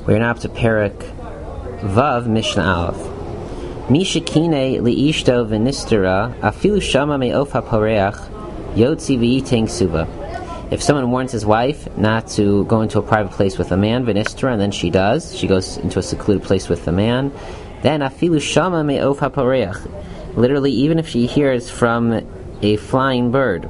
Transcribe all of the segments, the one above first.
We're now up to Perek Vav, Mishnah Aleph. Mishakine liishto v'nistera afilu shama me'of ha'poreach yotzi v'yiteng suva. If someone warns his wife not to go into a private place with a man, v'nistera, and then she does, she goes into a secluded place with the man, then afilu shama me'of ha'poreach. Literally, even if she hears from a flying bird,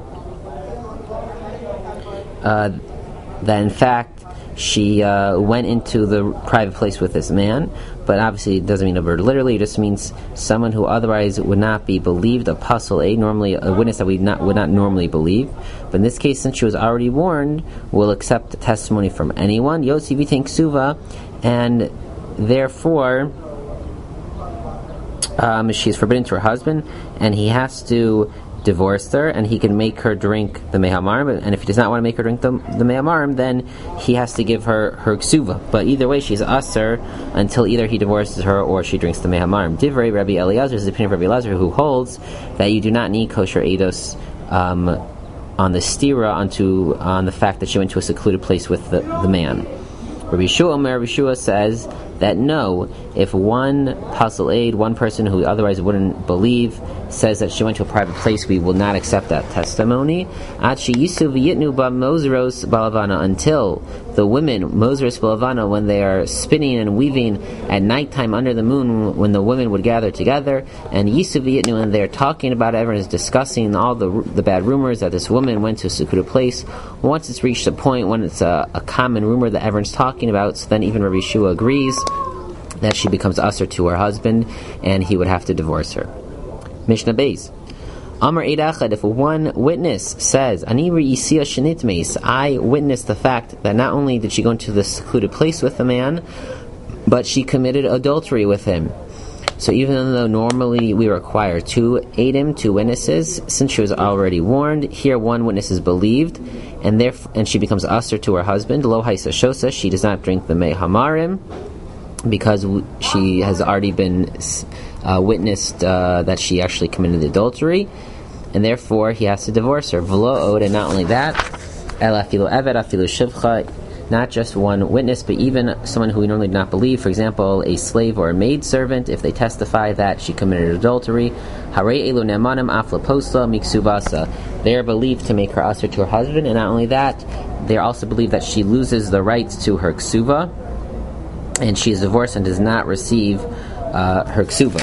that in fact she went into the private place with this man, but obviously it doesn't mean a bird literally, it just means someone who otherwise would not be believed, a pasul, normally a witness that we would not normally believe. But in this case, since she was already warned, we'll accept the testimony from anyone, Yotzi v'yiteng ksuva, and therefore she is forbidden to her husband, and he has to divorce her, and he can make her drink the mei hamarim, and if he does not want to make her drink the mei hamarim, then he has to give her ksuva. But either way, she's aser until either he divorces her or she drinks the mei hamarim. Divrei Rabbi Eliezer is the opinion of Rabbi Eliezer, who holds that you do not need kosher eidos on the stira, on the fact that she went to a secluded place with the man. Rabbi Yeshua says that no, if one pasul aid, one person who otherwise wouldn't believe, says that she went to a private place, we will not accept that testimony. Until the women, Mosres Balavana, when they are spinning and weaving at nighttime under the moon, when the women would gather together, and Yisu V'yitnu, and they're talking about it, everyone is discussing all the bad rumors that this woman went to a secluded place. Once it's reached a point when it's a common rumor that everyone's talking about, so then even Rabbi Yeshua agrees that she becomes usher to her husband, and he would have to divorce her. Mishnah Beis. Amar Eid Echad, if one witness says, Ani re'isiya shenitmeis, I witnessed the fact that not only did she go into the secluded place with the man, but she committed adultery with him. So even though normally we require two witnesses, since she was already warned, here one witness is believed, and she becomes usher to her husband. Lo haisa shosa, she does not drink the mei hamarim, because she has already been witnessed that she actually committed adultery, and therefore he has to divorce her. V'lo od, and not only that, el afilu eved afilu shivcha, not just one witness, but even someone who we normally do not believe, for example, a slave or a maid servant, if they testify that she committed adultery, harei elu ne'manim af laposla miksuvasa, they are believed to make her usher to her husband, and not only that, they are also believed that she loses the rights to her ksuva, and she is divorced and does not receive her ksuva.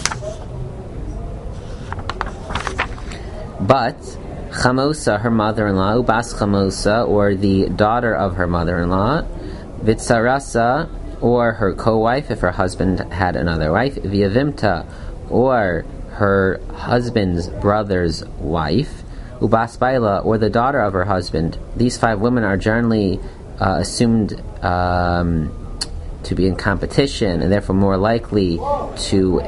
But Chamosa, her mother-in-law, Ubas Chamosa, or the daughter of her mother-in-law, Vitsarasa, or her co-wife, if her husband had another wife, Viavimta, or her husband's brother's wife, Ubas Baila, or the daughter of her husband. These 5 women are generally assumed to be in competition, and therefore more likely to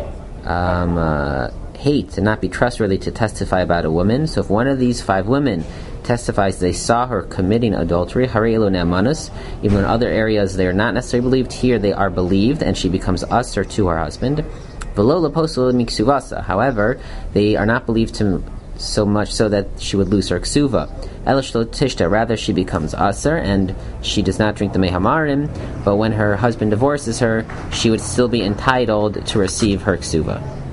hate and not be trustworthy to testify about a woman. So if one of these 5 women testifies they saw her committing adultery, harei elu ne'amanus, even in other areas they are not necessarily believed, here they are believed, and she becomes usher to her husband. V'lo laposel miksuvasa, however, they are not believed to so much so that she would lose her ksuva. Elishlo tishta, rather she becomes aser, and she does not drink the mei hamarim, but when her husband divorces her, she would still be entitled to receive her ksuva.